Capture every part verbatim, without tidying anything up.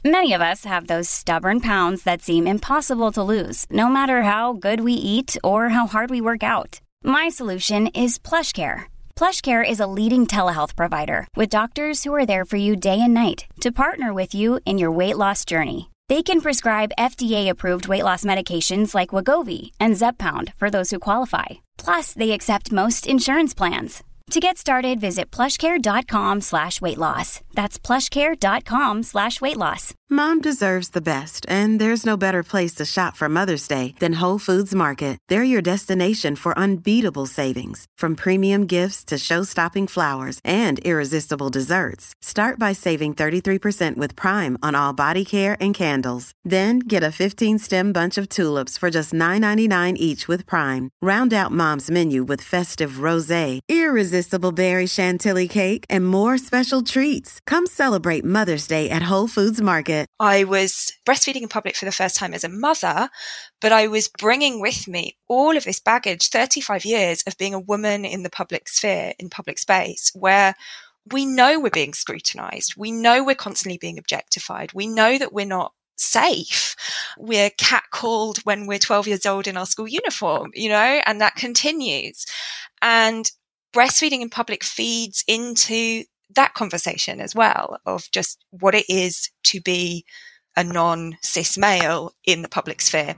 Many of us have those stubborn pounds that seem impossible to lose, no matter how good we eat or how hard we work out. My solution is PlushCare. PlushCare is a leading telehealth provider with doctors who are there for you day and night to partner with you in your weight loss journey. They can prescribe F D A-approved weight loss medications like Wegovy and Zepbound for those who qualify. Plus, they accept most insurance plans. To get started, visit plushcare.com slash weight loss. That's plushcare.com slash weight loss. Mom deserves the best, and there's no better place to shop for Mother's Day than Whole Foods Market. They're your destination for unbeatable savings, from premium gifts to show-stopping flowers and irresistible desserts. Start by saving thirty-three percent with Prime on all body care and candles. Then get a fifteen-stem bunch of tulips for just nine ninety-nine each with Prime. Round out Mom's menu with festive rosé, irresistible berry chantilly cake, and more special treats. Come celebrate Mother's Day at Whole Foods Market. I was breastfeeding in public for the first time as a mother, but I was bringing with me all of this baggage, thirty-five years of being a woman in the public sphere, in public space, where we know we're being scrutinized. We know we're constantly being objectified. We know that we're not safe. We're catcalled when we're twelve years old in our school uniform, you know, and that continues. And breastfeeding in public feeds into that conversation as well, of just what it is to be a non-cis male in the public sphere.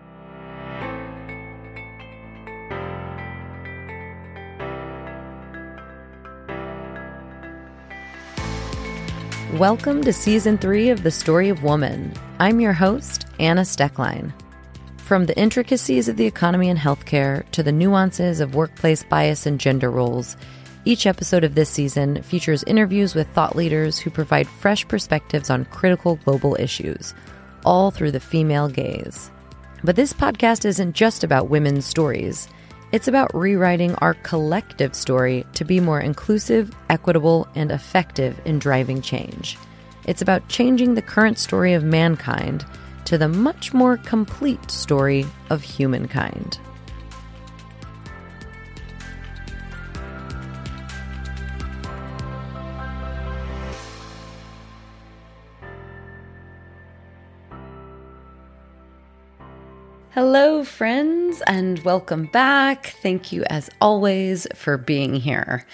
Welcome to Season three of The Story of Woman. I'm your host, Anna Stecklein. From the intricacies of the economy and healthcare to the nuances of workplace bias and gender roles, each episode of this season features interviews with thought leaders who provide fresh perspectives on critical global issues, all through the female gaze. But this podcast isn't just about women's stories. It's about rewriting our collective story to be more inclusive, equitable, and effective in driving change. It's about changing the current story of mankind to the much more complete story of humankind. Hello, friends, and welcome back. Thank you, as always, for being here.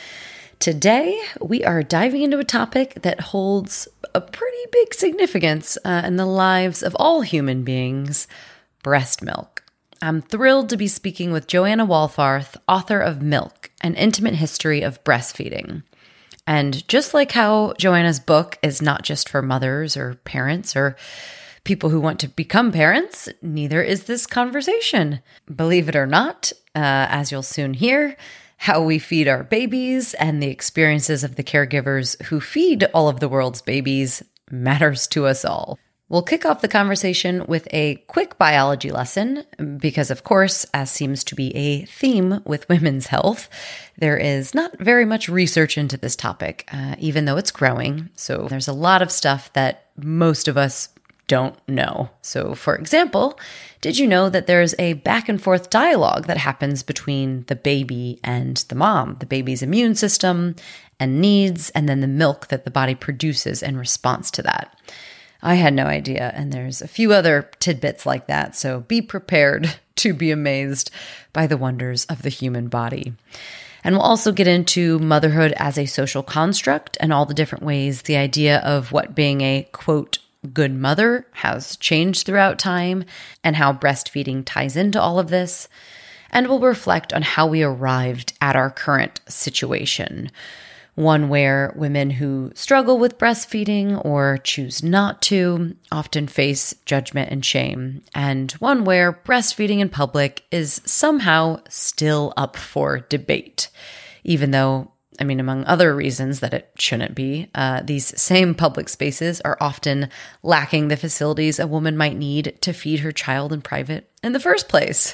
Today, we are diving into a topic that holds a pretty big significance uh, in the lives of all human beings: breast milk. I'm thrilled to be speaking with Joanna Wohlfarth, author of Milk, An Intimate History of Breastfeeding. And just like how Joanna's book is not just for mothers or parents or people who want to become parents, neither is this conversation. Believe it or not, uh, as you'll soon hear, how we feed our babies and the experiences of the caregivers who feed all of the world's babies matters to us all. We'll kick off the conversation with a quick biology lesson because, of course, as seems to be a theme with women's health, there is not very much research into this topic, uh, even though it's growing. So there's a lot of stuff that most of us don't know. So, for example, did you know that there's a back and forth dialogue that happens between the baby and the mom, the baby's immune system and needs, and then the milk that the body produces in response to that? I had no idea, and there's a few other tidbits like that, so be prepared to be amazed by the wonders of the human body. And we'll also get into motherhood as a social construct and all the different ways the idea of what being a, quote, good mother has changed throughout time and how breastfeeding ties into all of this. And we'll reflect on how we arrived at our current situation. One where women who struggle with breastfeeding or choose not to often face judgment and shame, and one where breastfeeding in public is somehow still up for debate, even though, I mean, among other reasons that it shouldn't be, uh, these same public spaces are often lacking the facilities a woman might need to feed her child in private in the first place.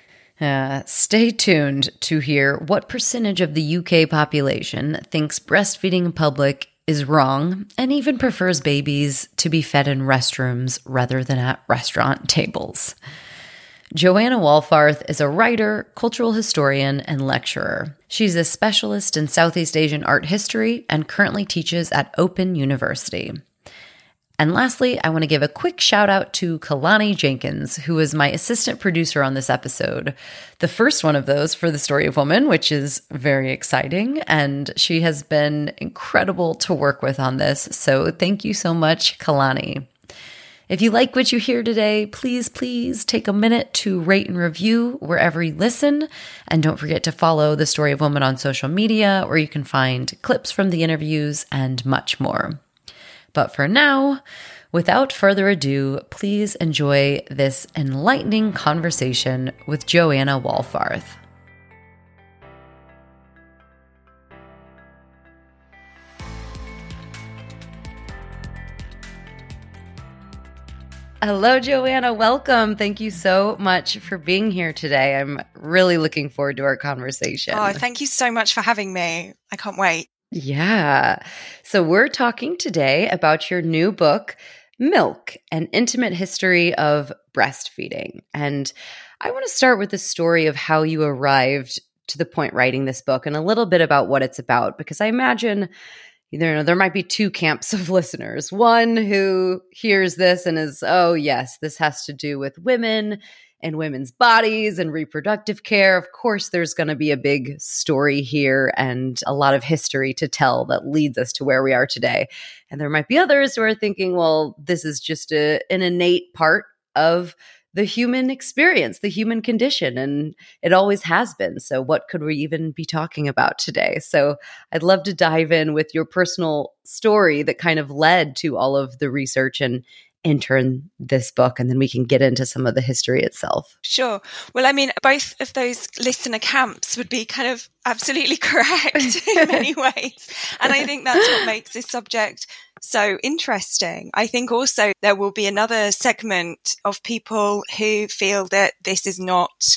Uh, stay tuned to hear what percentage of the U K population thinks breastfeeding in public is wrong and even prefers babies to be fed in restrooms rather than at restaurant tables. Joanna Wohlfarth is a writer, cultural historian, and lecturer. She's a specialist in Southeast Asian art history and currently teaches at Open University. And lastly, I want to give a quick shout out to Kalani Jenkins, who is my assistant producer on this episode. The first one of those for The Story of Woman, which is very exciting. And she has been incredible to work with on this. So thank you so much, Kalani. If you like what you hear today, please, please take a minute to rate and review wherever you listen. And don't forget to follow The Story of Woman on social media, where you can find clips from the interviews and much more. But for now, without further ado, please enjoy this enlightening conversation with Joanna Wohlfarth. Hello, Joanna. Welcome. Thank you so much for being here today. I'm really looking forward to our conversation. Oh, thank you so much for having me. I can't wait. Yeah. So we're talking today about your new book, Milk, An Intimate History of Breastfeeding. And I want to start with the story of how you arrived to the point writing this book and a little bit about what it's about, because I imagine you know, there might be two camps of listeners. One who hears this and is, oh, yes, this has to do with women and women's bodies and reproductive care. Of course, there's going to be a big story here and a lot of history to tell that leads us to where we are today. And there might be others who are thinking, well, this is just a, an innate part of the human experience, the human condition, and it always has been. So what could we even be talking about today? So I'd love to dive in with your personal story that kind of led to all of the research and enter in this book, and then we can get into some of the history itself. Sure. Well, I mean, both of those listener camps would be kind of absolutely correct in many ways. And I think that's what makes this subject so interesting. I think also there will be another segment of people who feel that this is not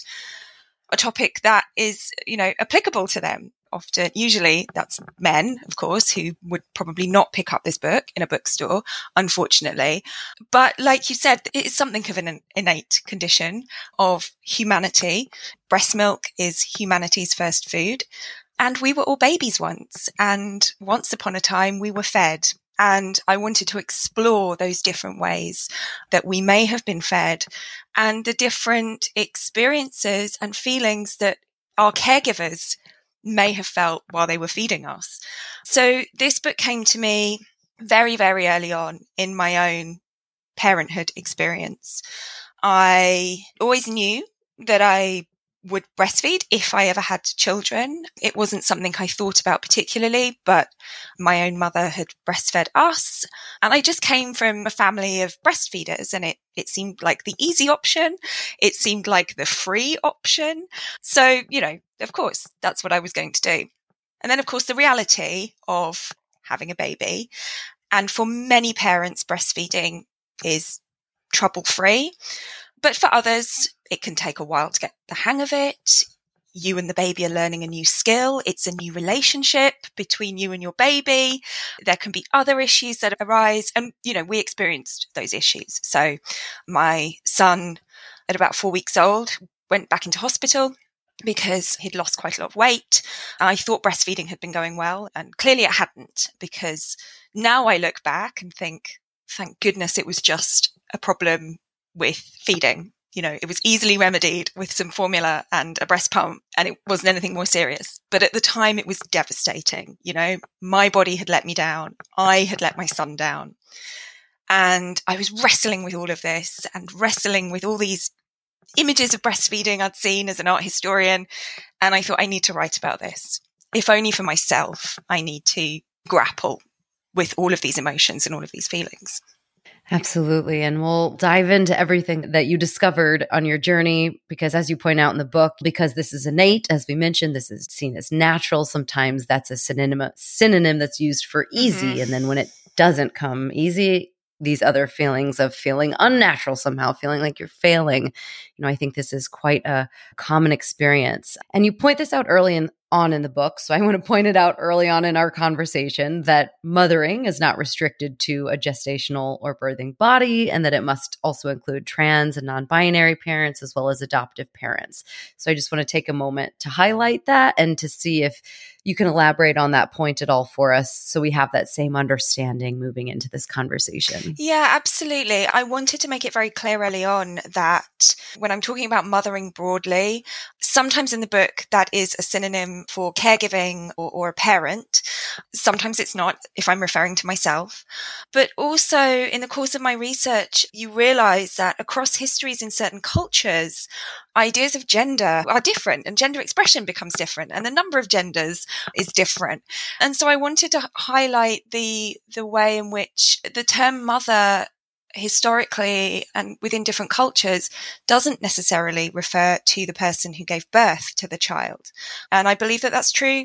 a topic that is, you know, applicable to them. Often, usually that's men, of course, who would probably not pick up this book in a bookstore, unfortunately. But like you said, it is something of an innate condition of humanity. Breast milk is humanity's first food. And we were all babies once. And once upon a time, we were fed. And I wanted to explore those different ways that we may have been fed and the different experiences and feelings that our caregivers may have felt while they were feeding us. So this book came to me very, very early on in my own parenthood experience. I always knew that I would breastfeed if I ever had children. It wasn't something I thought about particularly, but my own mother had breastfed us. And I just came from a family of breastfeeders, and it, it seemed like the easy option. It seemed like the free option. So, you know, of course, that's what I was going to do. And then, of course, the reality of having a baby. And for many parents, breastfeeding is trouble-free. But for others, it can take a while to get the hang of it. You and the baby are learning a new skill. It's a new relationship between you and your baby. There can be other issues that arise. And, you know, we experienced those issues. So my son, at about four weeks old, went back into hospital because he'd lost quite a lot of weight. I thought breastfeeding had been going well, and clearly it hadn't, because now I look back and think, thank goodness it was just a problem with feeding. You know, it was easily remedied with some formula and a breast pump, and it wasn't anything more serious. But at the time, it was devastating. You know, my body had let me down. I had let my son down. And I was wrestling with all of this and wrestling with all these images of breastfeeding I'd seen as an art historian. And I thought, I need to write about this. If only for myself, I need to grapple with all of these emotions and all of these feelings. Absolutely. And we'll dive into everything that you discovered on your journey, because as you point out in the book, because this is innate, as we mentioned, this is seen as natural. Sometimes that's a synonym, synonym that's used for easy. Mm-hmm. And then when it doesn't come easy, these other feelings of feeling unnatural somehow, feeling like you're failing. You know, I think this is quite a common experience. And you point this out early in, on in the book. So I want to point it out early on in our conversation that mothering is not restricted to a gestational or birthing body, and that it must also include trans and non-binary parents as well as adoptive parents. So I just want to take a moment to highlight that and to see if you can elaborate on that point at all for us so we have that same understanding moving into this conversation. Yeah, absolutely. I wanted to make it very clear early on that when I'm talking about mothering broadly, sometimes in the book that is a synonym for caregiving or, or a parent. Sometimes it's not, if I'm referring to myself. But also in the course of my research, you realize that across histories in certain cultures, ideas of gender are different and gender expression becomes different and the number of genders is different. And so I wanted to highlight the the way in which the term mother historically and within different cultures doesn't necessarily refer to the person who gave birth to the child. And I believe that that's true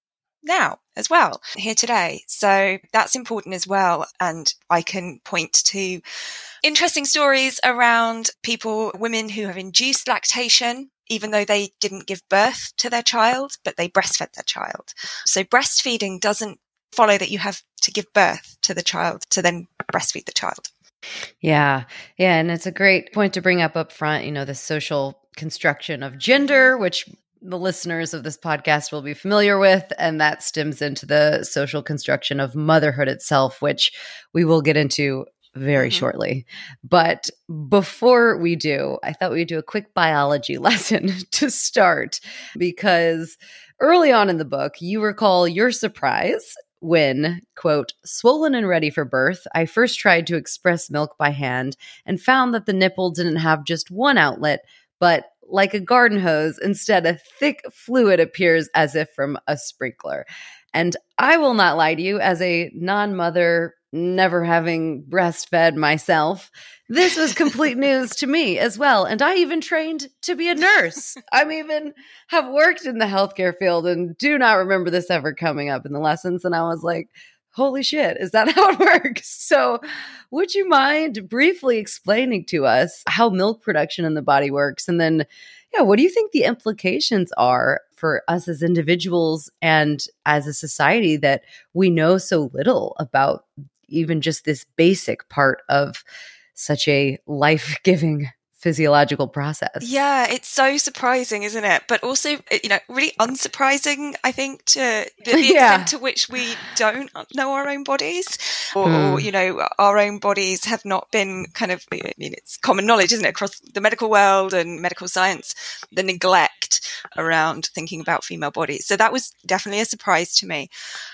now as well, here today. So that's important as well. And I can point to interesting stories around people, women who have induced lactation, even though they didn't give birth to their child, but they breastfed their child. So breastfeeding doesn't follow that you have to give birth to the child to then breastfeed the child. Yeah. Yeah. And it's a great point to bring up up front, you know, the social construction of gender, which the listeners of this podcast will be familiar with. And that stems into the social construction of motherhood itself, which we will get into very mm-hmm. shortly. But before we do, I thought we'd do a quick biology lesson to start, because early on in the book, you recall your surprise when, quote, swollen and ready for birth, I first tried to express milk by hand and found that the nipple didn't have just one outlet, but like a garden hose, instead a thick fluid appears as if from a sprinkler. And I will not lie to you, as a non-mother, never having breastfed myself, this was complete news to me as well. And I even trained to be a nurse. I'm even have worked in the healthcare field and do not remember this ever coming up in the lessons. And I was like, holy shit, is that how it works? So would you mind briefly explaining to us how milk production in the body works? And then, yeah, what do you think the implications are for us as individuals and as a society that we know so little about even just this basic part of such a life-giving physiological process? Yeah, it's so surprising, isn't it? But also, you know, really unsurprising, I think, to the, the yeah. extent to which we don't know our own bodies, or, Hmm. or, you know, our own bodies have not been kind of, I mean, it's common knowledge, isn't it, across the medical world and medical science, the neglect around thinking about female bodies. So that was definitely a surprise to me.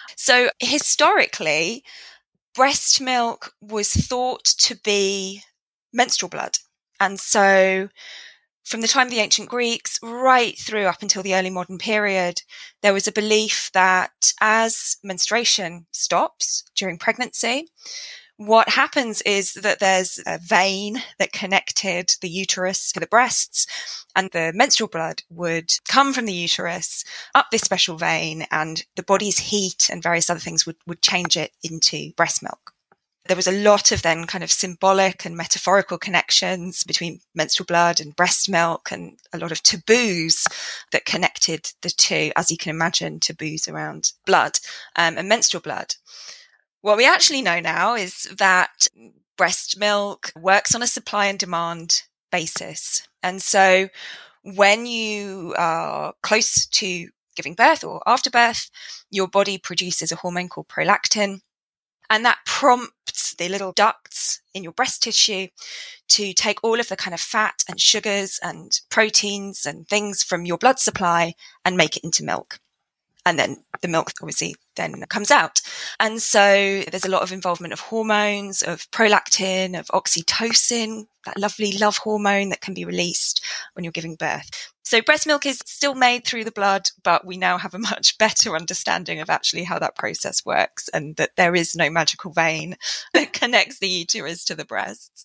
So historically, breast milk was thought to be menstrual blood. And so from the time of the ancient Greeks right through up until the early modern period, there was a belief that as menstruation stops during pregnancy, what happens is that there's a vein that connected the uterus to the breasts, and the menstrual blood would come from the uterus up this special vein, and the body's heat and various other things would, would change it into breast milk. There was a lot of then kind of symbolic and metaphorical connections between menstrual blood and breast milk, and a lot of taboos that connected the two, as you can imagine, taboos around blood um, and menstrual blood. What we actually know now is that breast milk works on a supply and demand basis. And so when you are close to giving birth or after birth, your body produces a hormone called prolactin. And that prompts the little ducts in your breast tissue to take all of the kind of fat and sugars and proteins and things from your blood supply and make it into milk. And then the milk obviously then comes out. And so there's a lot of involvement of hormones, of prolactin, of oxytocin, that lovely love hormone that can be released when you're giving birth. So breast milk is still made through the blood, but we now have a much better understanding of actually how that process works, and that there is no magical vein that connects the uterus to the breasts.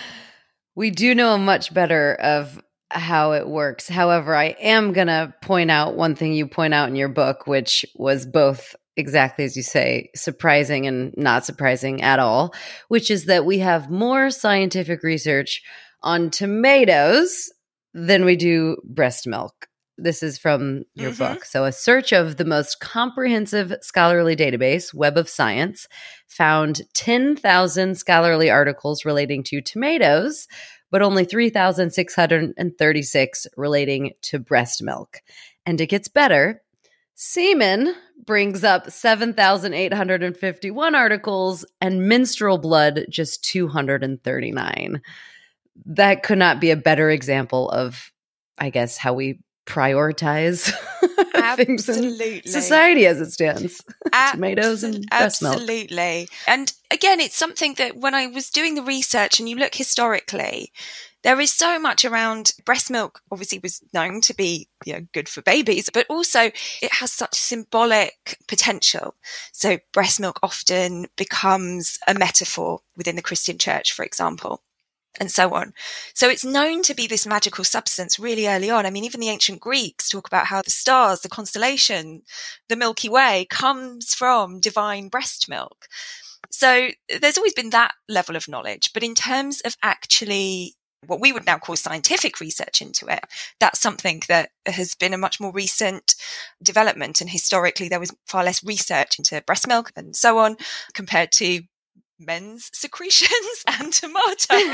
We do know much better of how it works. However, I am going to point out one thing you point out in your book, which was both exactly as you say, surprising and not surprising at all, which is that we have more scientific research on tomatoes than we do breast milk. This is from your mm-hmm. book. So a search of the most comprehensive scholarly database, Web of Science, found ten thousand scholarly articles relating to tomatoes, but only three thousand six hundred thirty-six relating to breast milk. And it gets better. Semen brings up seven thousand eight hundred fifty-one articles and menstrual blood just two hundred thirty-nine. That could not be a better example of, I guess, how we prioritize things in society as it stands. Tomatoes and breast milk. Absolutely. And again, it's something that when I was doing the research and you look historically, there is so much around breast milk, obviously was known to be, you know, good for babies, but also it has such symbolic potential. So breast milk often becomes a metaphor within the Christian church, for example, and so on. So it's known to be this magical substance really early on. I mean, even the ancient Greeks talk about how the stars, the constellation, the Milky Way comes from divine breast milk. So there's always been that level of knowledge. But in terms of actually what we would now call scientific research into it, that's something that has been a much more recent development. And historically, there was far less research into breast milk and so on compared to men's secretions and tomatoes.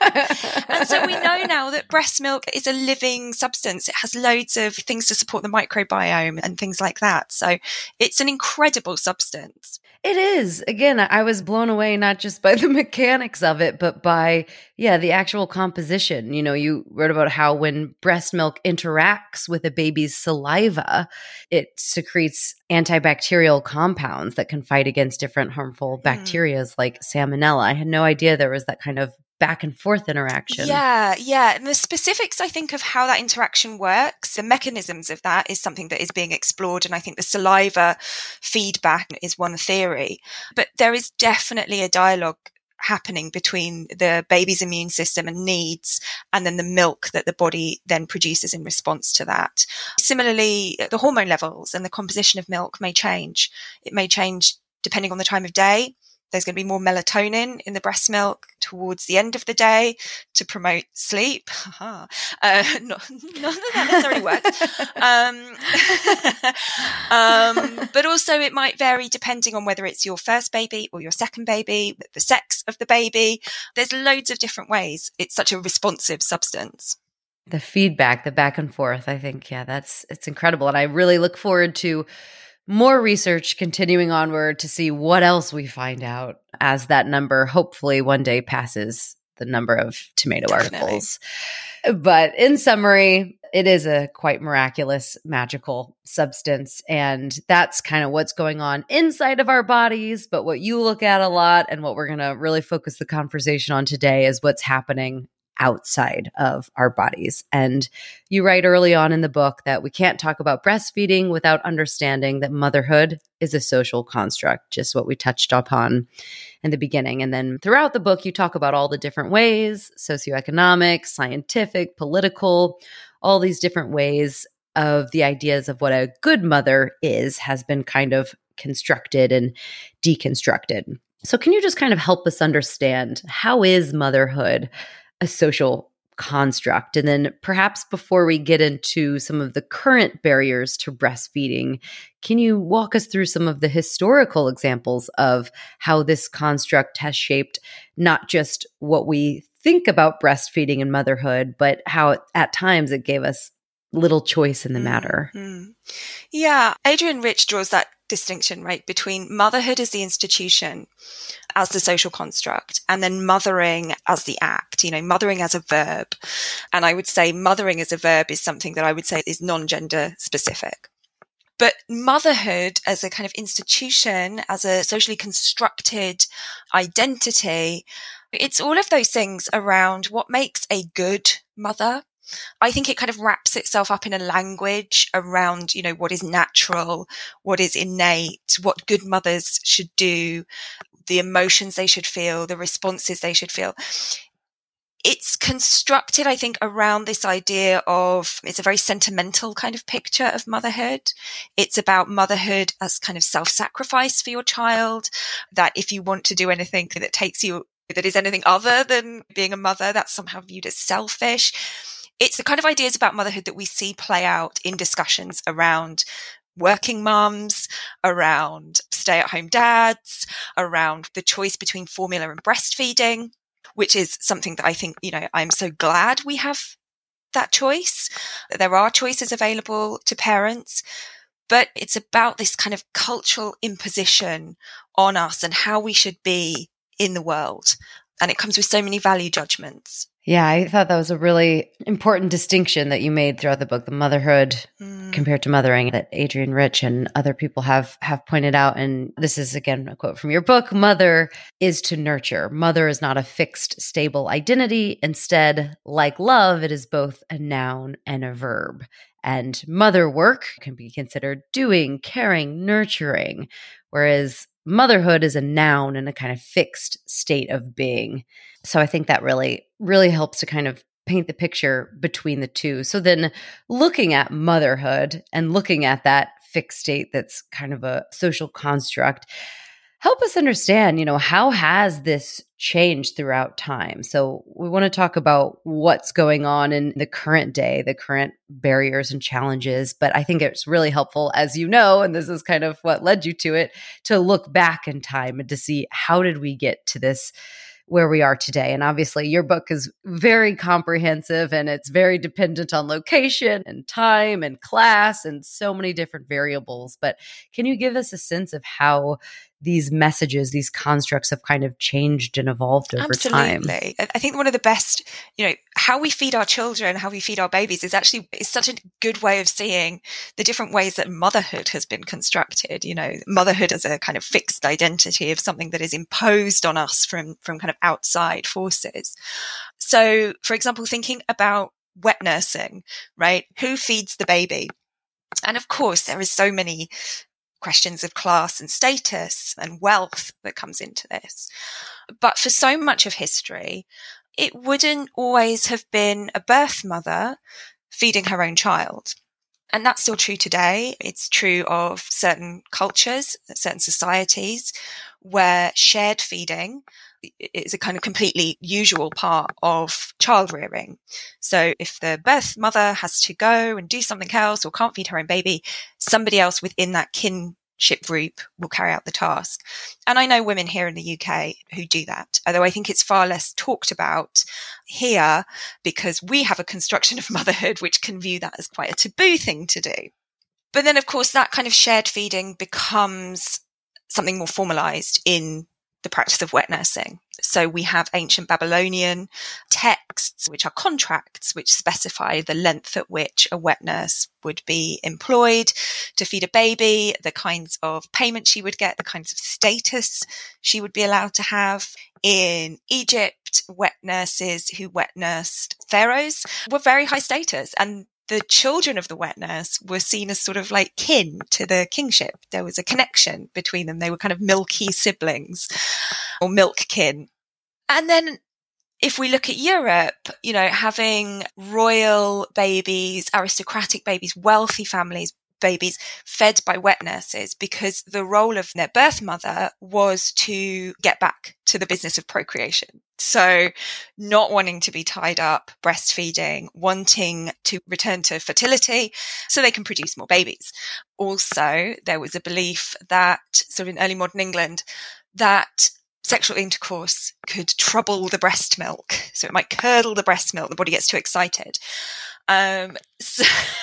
And so we know now that breast milk is a living substance. It has loads of things to support the microbiome and things like that. So it's an incredible substance. It is. Again, I was blown away not just by the mechanics of it, but by, yeah, the actual composition. You know, you wrote about how when breast milk interacts with a baby's saliva, it secretes antibacterial compounds that can fight against different harmful bacteria mm. like salmonella. I had no idea there was that kind of back and forth interaction. Yeah, yeah. And the specifics, I think, of how that interaction works, the mechanisms of that is something that is being explored. And I think the saliva feedback is one theory. But there is definitely a dialogue happening between the baby's immune system and needs and then the milk that the body then produces in response to that. Similarly, the hormone levels and the composition of milk may change. It may change depending on the time of day. There's going to be more melatonin in the breast milk towards the end of the day to promote sleep. uh, not, none of that necessarily works. Um, um, but also it might vary depending on whether it's your first baby or your second baby, the sex of the baby. There's loads of different ways. It's such a responsive substance. The feedback, the back and forth, I think, yeah, that's it's incredible. And I really look forward to more research continuing onward to see what else we find out as that number hopefully one day passes the number of tomato Definitely. Articles. But in summary, it is a quite miraculous, magical substance. And that's kind of what's going on inside of our bodies. But what you look at a lot and what we're going to really focus the conversation on today is what's happening outside of our bodies. And you write early on in the book that we can't talk about breastfeeding without understanding that motherhood is a social construct, just what we touched upon in the beginning. And then throughout the book, you talk about all the different ways, socioeconomic, scientific, political, all these different ways of the ideas of what a good mother is has been kind of constructed and deconstructed. So can you just kind of help us understand, how is motherhood a social construct? And then perhaps before we get into some of the current barriers to breastfeeding, can you walk us through some of the historical examples of how this construct has shaped not just what we think about breastfeeding and motherhood, but how it, at times it gave us little choice in the matter? Mm-hmm. Yeah, Adrienne Rich draws that distinction, right, between motherhood as the institution, as the social construct, and then mothering as the act, you know, mothering as a verb. And I would say mothering as a verb is something that I would say is non-gender specific. But motherhood as a kind of institution, as a socially constructed identity, it's all of those things around what makes a good mother. I think it kind of wraps itself up in a language around, you know, what is natural, what is innate, what good mothers should do, the emotions they should feel, the responses they should feel. It's constructed, I think, around this idea of, it's a very sentimental kind of picture of motherhood. It's about motherhood as kind of self-sacrifice for your child, that if you want to do anything that takes you, that is anything other than being a mother, that's somehow viewed as selfish. It's the kind of ideas about motherhood that we see play out in discussions around working mums, around stay-at-home dads, around the choice between formula and breastfeeding, which is something that I think, you know, I'm so glad we have that choice, that there are choices available to parents. but it's about this kind of cultural imposition on us and how we should be in the world. And it comes with so many value judgments. Yeah, I thought that was a really important distinction that you made throughout the book, the motherhood mm. compared to mothering, that Adrienne Rich and other people have have pointed out. And this is, again, a quote from your book: mother is to nurture. Mother is not a fixed, stable identity. Instead, like love, it is both a noun and a verb. And mother work can be considered doing, caring, nurturing, whereas motherhood is a noun and a kind of fixed state of being. So I think that really, really helps to kind of paint the picture between the two. So then looking at motherhood and looking at that fixed state that's kind of a social construct, help us understand, you know, how has this changed throughout time? So we want to talk about what's going on in the current day, the current barriers and challenges. But I think it's really helpful, as you know, and this is kind of what led you to it, to look back in time and to see how did we get to this where we are today. And obviously your book is very comprehensive and it's very dependent on location and time and class and so many different variables. But can you give us a sense of how these messages, these constructs have kind of changed and evolved over Absolutely. time? I think one of the best, you know, how we feed our children, how we feed our babies is actually is such a good way of seeing the different ways that motherhood has been constructed. You know, motherhood as a kind of fixed identity of something that is imposed on us from, from kind of outside forces. So, for example, thinking about wet nursing, right? Who feeds the baby? And of course, there is so many questions of class and status and wealth that comes into this. But for so much of history, it wouldn't always have been a birth mother feeding her own child. And that's still true today. It's true of certain cultures, certain societies where shared feeding is a kind of completely usual part of child rearing. So if the birth mother has to go and do something else or can't feed her own baby, somebody else within that kinship group will carry out the task. And I know women here in the U K who do that, although I think it's far less talked about here because we have a construction of motherhood which can view that as quite a taboo thing to do. But then, of course, that kind of shared feeding becomes something more formalized in the practice of wet nursing. So we have ancient Babylonian texts, which are contracts, which specify the length at which a wet nurse would be employed to feed a baby, the kinds of payment she would get, the kinds of status she would be allowed to have. In Egypt, wet nurses who wet nursed pharaohs were very high status, and the children of the wet nurse were seen as sort of like kin to the kingship. There was a connection between them. They were kind of milky siblings or milk kin. And then if we look at Europe, you know, having royal babies, aristocratic babies, wealthy families, babies fed by wet nurses, because the role of their birth mother was to get back to the business of procreation. So not wanting to be tied up, breastfeeding, wanting to return to fertility so they can produce more babies. Also, there was a belief that sort of in early modern England that sexual intercourse could trouble the breast milk. So it might curdle the breast milk. The body gets too excited. Um, so,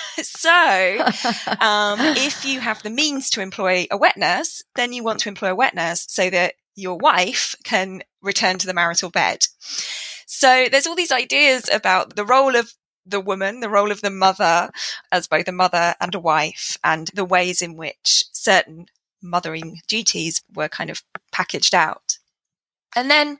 so um, if you have the means to employ a wet nurse, then you want to employ a wet nurse so that your wife can return to the marital bed. So there's all these ideas about the role of the woman, the role of the mother as both a mother and a wife, and the ways in which certain mothering duties were kind of packaged out. And then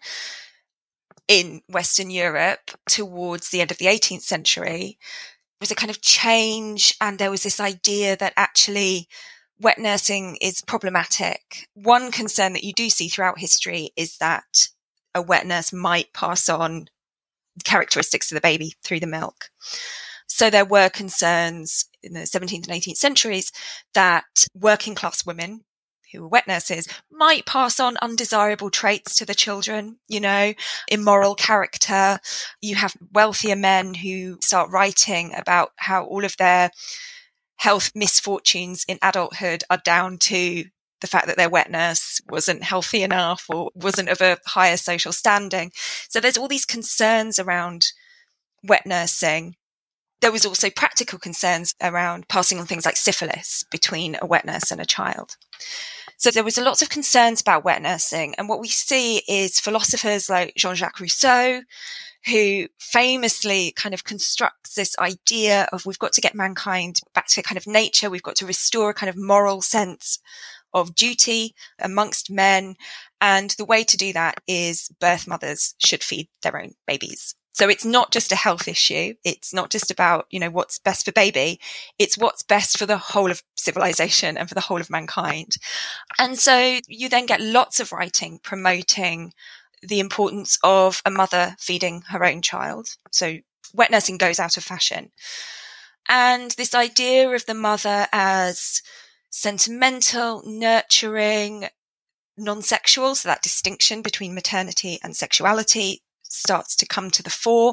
in Western Europe, towards the end of the eighteenth century, there was a kind of change, and there was this idea that actually wet nursing is problematic. One concern that you do see throughout history is that a wet nurse might pass on characteristics of the baby through the milk. So there were concerns in the seventeenth and eighteenth centuries that working class women who were wet nurses might pass on undesirable traits to the children, you know, immoral character. You have wealthier men who start writing about how all of their health misfortunes in adulthood are down to the fact that their wet nurse wasn't healthy enough or wasn't of a higher social standing. So there's all these concerns around wet nursing. there was also practical concerns around passing on things like syphilis between a wet nurse and a child. So there was lots of concerns about wet nursing. And what we see is philosophers like Jean-Jacques Rousseau, who famously kind of constructs this idea of we've got to get mankind back to kind of nature. We've got to restore a kind of moral sense of duty amongst men. And the way to do that is birth mothers should feed their own babies. So it's not just a health issue. It's not just about, you know, what's best for baby. It's what's best for the whole of civilization and for the whole of mankind. And so you then get lots of writing promoting the importance of a mother feeding her own child. So wet nursing goes out of fashion. And this idea of the mother as sentimental, nurturing, non-sexual, so that distinction between maternity and sexuality starts to come to the fore.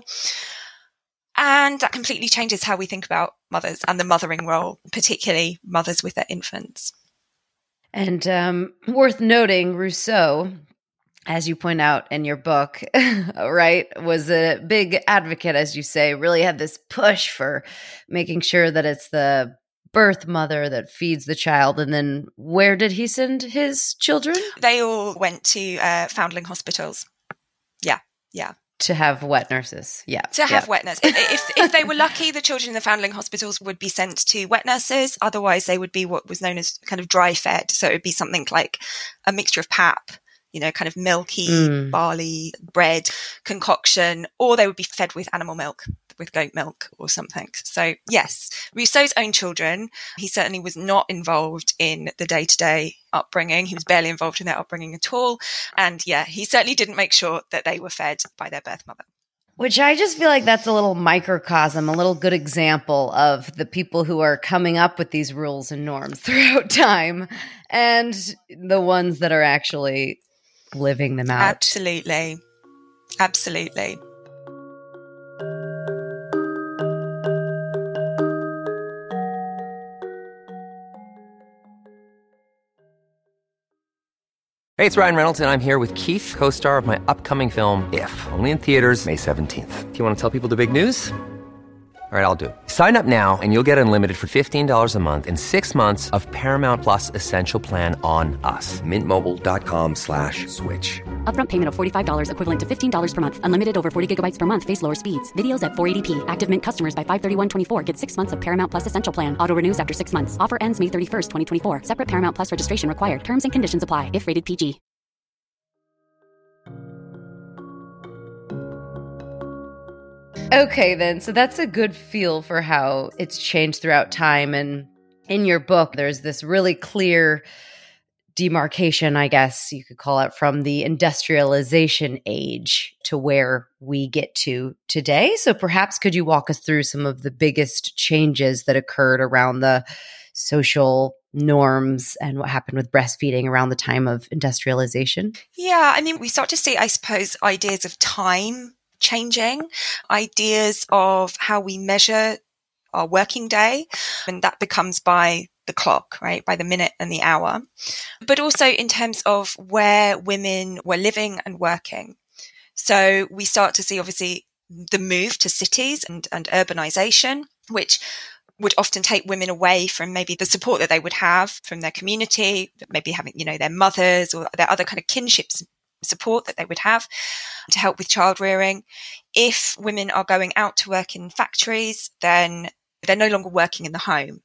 And that completely changes how we think about mothers and the mothering role, particularly mothers with their infants. And um, worth noting, Rousseau, as you point out in your book, right, was a big advocate, as you say, really had this push for making sure that it's the birth mother that feeds the child. And then where did he send his children? They all went to uh, foundling hospitals. Yeah, yeah. To have wet nurses, yeah. To have yeah. wet nurses. If, if they were lucky, the children in the foundling hospitals would be sent to wet nurses. Otherwise, they would be what was known as kind of dry fed. So it would be something like a mixture of pap, you know, kind of milky, mm. barley, bread concoction, or they would be fed with animal milk, with goat milk or something. So yes, Rousseau's own children, he certainly was not involved in the day-to-day upbringing. He was barely involved in their upbringing at all. And yeah, he certainly didn't make sure that they were fed by their birth mother. Which I just feel like that's a little microcosm, a little good example of the people who are coming up with these rules and norms throughout time and the ones that are actually living them out. Absolutely. Absolutely. Hey, it's Ryan Reynolds, and I'm here with Keith, co-star of my upcoming film, If, only in theaters May seventeenth. Do you want to tell people the big news? All right, I'll do it. Sign up now and you'll get unlimited for fifteen dollars a month and six months of Paramount Plus Essential Plan on us. Mint Mobile dot com slash switch. Upfront payment of forty-five dollars equivalent to fifteen dollars per month. Unlimited over forty gigabytes per month. Face lower speeds. Videos at four eighty p. Active Mint customers by five thirty-one twenty-four get six months of Paramount Plus Essential Plan. Auto renews after six months. Offer ends May thirty-first, twenty twenty-four. Separate Paramount Plus registration required. Terms and conditions apply if rated P G. Okay, then. So that's a good feel for how it's changed throughout time. And in your book, there's this really clear demarcation, I guess you could call it, from the industrialization age to where we get to today. So perhaps could you walk us through some of the biggest changes that occurred around the social norms and what happened with breastfeeding around the time of industrialization? Yeah, I mean, we start to see, I suppose, ideas of time changing, ideas of how we measure our working day, and that becomes by the clock, right, by the minute and the hour, but also in terms of where women were living and working. So we start to see, obviously, the move to cities and, and urbanization, which would often take women away from maybe the support that they would have from their community, maybe having, you know, their mothers or their other kind of kinships support that they would have to help with child rearing. If women are going out to work in factories, then they're no longer working in the home.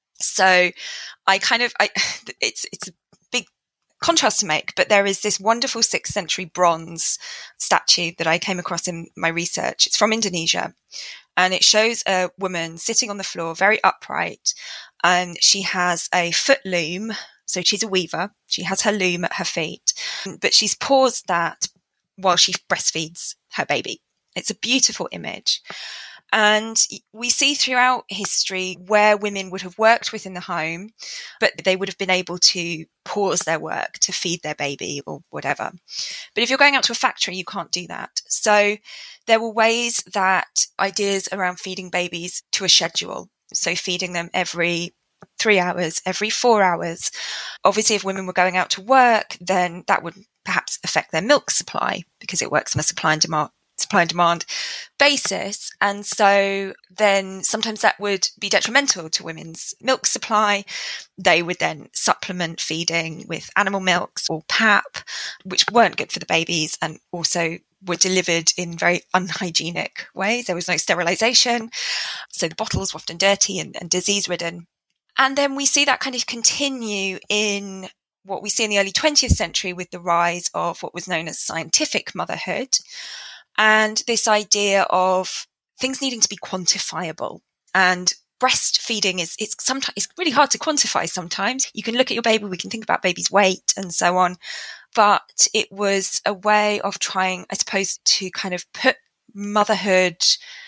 So I kind of, I, it's, it's a big contrast to make, but there is this wonderful sixth century bronze statue that I came across in my research. It's from Indonesia, and it shows a woman sitting on the floor, very upright, and she has a foot loom. So she's a weaver. She has her loom at her feet, but she's paused that while she breastfeeds her baby. It's a beautiful image. And we see throughout history where women would have worked within the home, but they would have been able to pause their work to feed their baby or whatever. But if you're going out to a factory, you can't do that. So there were ways that ideas around feeding babies to a schedule. So feeding them every three hours, every four hours. Obviously, if women were going out to work, then that would perhaps affect their milk supply because it works on a supply and demand. Supply and demand basis. And so then sometimes that would be detrimental to women's milk supply. They would then supplement feeding with animal milks or pap, which weren't good for the babies and also were delivered in very unhygienic ways. There was no sterilization. So the bottles were often dirty and, and disease ridden. And then we see that kind of continue in what we see in the early twentieth century with the rise of what was known as scientific motherhood. And this idea of things needing to be quantifiable. And breastfeeding is, it's sometimes, it's really hard to quantify sometimes. You can look at your baby, we can think about baby's weight and so on. But it was a way of trying, I suppose, to kind of put motherhood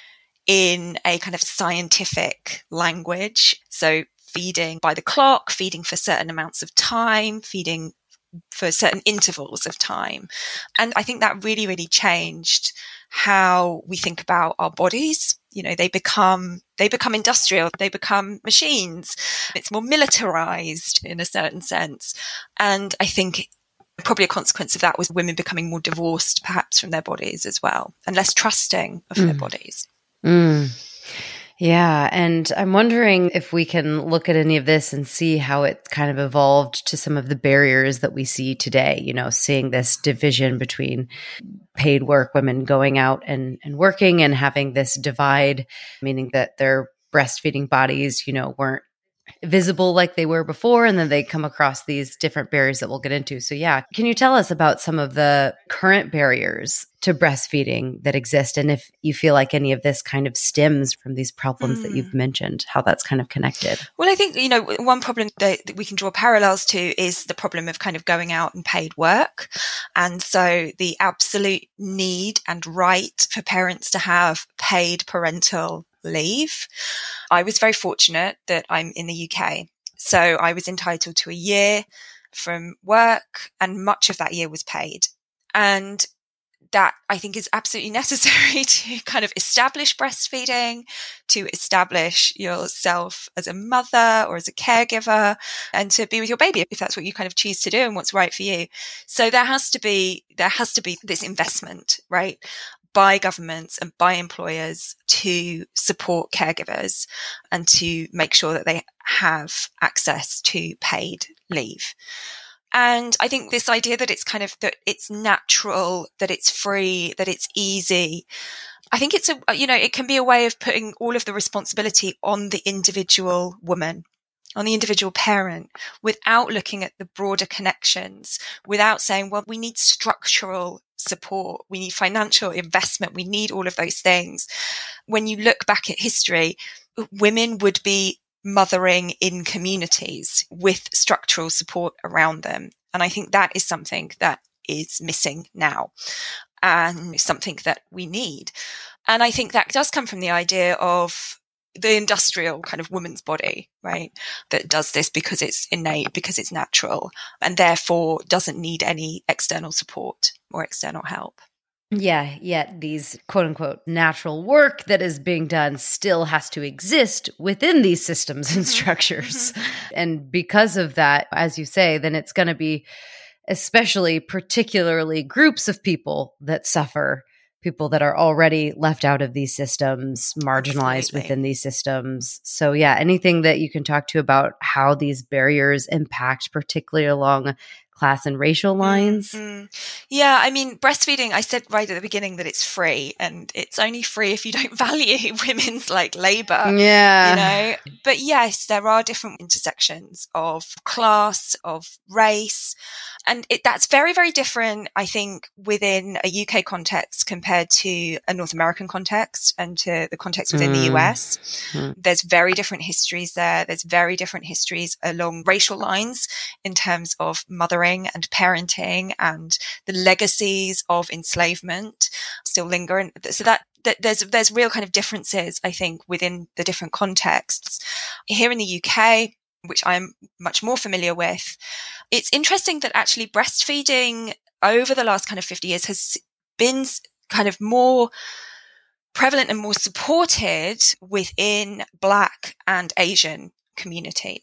in a kind of scientific language. So feeding by the clock, feeding for certain amounts of time, feeding for certain intervals of time. And I think that really, really changed how we think about our bodies. You know, they become, they become industrial, they become machines. It's more militarized in a certain sense. And I think probably a consequence of that was women becoming more divorced perhaps from their bodies as well and less trusting of mm. their bodies. Mm. Yeah. And I'm wondering if we can look at any of this and see how it kind of evolved to some of the barriers that we see today, you know, seeing this division between paid work, women going out and, and working and having this divide, meaning that their breastfeeding bodies, you know, weren't visible like they were before. And then they come across these different barriers that we'll get into. So yeah, can you tell us about some of the current barriers to breastfeeding that exist? And if you feel like any of this kind of stems from these problems mm. that you've mentioned, how that's kind of connected? Well, I think, you know, one problem that, that we can draw parallels to is the problem of kind of going out and paid work. And so the absolute need and right for parents to have paid parental leave. I was very fortunate that I'm in the U K. So I was entitled to a year from work and much of that year was paid. And that I think is absolutely necessary to kind of establish breastfeeding, to establish yourself as a mother or as a caregiver, and to be with your baby if that's what you kind of choose to do and what's right for you. So there has to be, there has to be this investment, right, by governments and by employers to support caregivers and to make sure that they have access to paid leave. And I think this idea that it's kind of, that it's natural, that it's free, that it's easy, I think it's a, you know, it can be a way of putting all of the responsibility on the individual woman, on the individual parent, without looking at the broader connections, without saying, well, we need structural support, we need financial investment, we need all of those things. When you look back at history, women would be mothering in communities with structural support around them. And I think that is something that is missing now and something that we need. And I think that does come from the idea of the industrial kind of woman's body, right? That does this because it's innate, because it's natural, and therefore doesn't need any external support or external help. Yeah, yet these quote unquote natural work that is being done still has to exist within these systems and structures. And because of that, as you say, then it's going to be especially particularly groups of people that suffer, people that are already left out of these systems, marginalized Absolutely. Within these systems. So yeah, anything that you can talk to about how these barriers impact, particularly along class and racial lines? Mm-hmm. Yeah, I mean, breastfeeding, I said right at the beginning that it's free, and it's only free if you don't value women's like labor. Yeah. You know, but yes, there are different intersections of class, of race, and it, that's very, very different, I think, within a U K context compared to a North American context and to the context within mm. the U S. Mm. There's very different histories there. There's very different histories along racial lines in terms of mothering and parenting, and the legacies of enslavement still linger. And so that, that there's there's real kind of differences, I think, within the different contexts. Here in the U K, which I'm much more familiar with, it's interesting that actually breastfeeding over the last kind of fifty years has been kind of more prevalent and more supported within Black and Asian communities.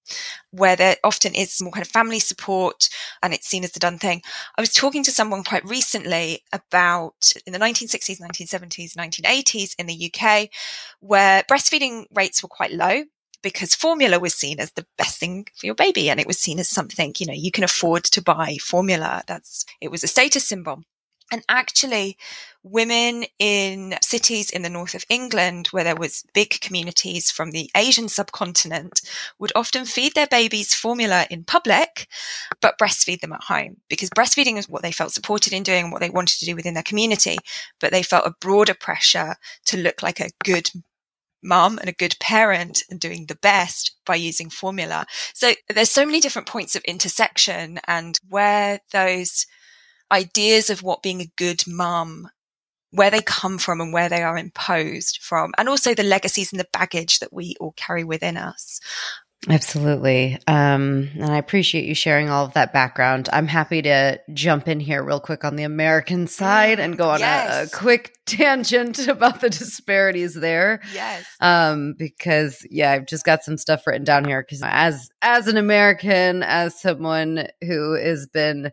where there often is more kind of family support and it's seen as the done thing. I was talking to someone quite recently about in the nineteen sixties, nineteen seventies, nineteen eighties in the U K, where breastfeeding rates were quite low because formula was seen as the best thing for your baby. And it was seen as something, you know, you can afford to buy formula. That's, it was a status symbol. And actually, women in cities in the north of England, where there was big communities from the Asian subcontinent, would often feed their babies formula in public, but breastfeed them at home, because breastfeeding is what they felt supported in doing and what they wanted to do within their community. But they felt a broader pressure to look like a good mum and a good parent and doing the best by using formula. So there's so many different points of intersection, and where those ideas of what being a good mum, where they come from and where they are imposed from, and also the legacies and the baggage that we all carry within us. Absolutely. Um, and I appreciate you sharing all of that background. I'm happy to jump in here real quick on the American side and go on yes. a, a quick tangent about the disparities there. Yes. Um, because yeah, I've just got some stuff written down here because as, as an American, as someone who has been